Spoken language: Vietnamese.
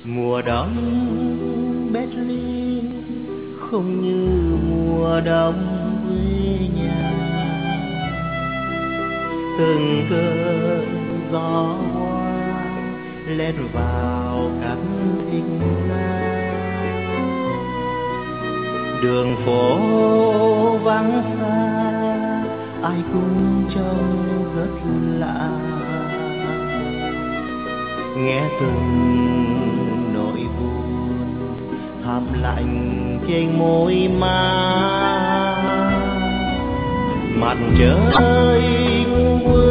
Mùa đông Berlin không như mùa đông quê nhà. Từng cơn gió hoa lén vào các thinh lá. Đường phố vắng xa, ai cũng trông rất lạ. Nghe từng nỗi buồn thầm lạnh trên môi má. Mặt trời ngu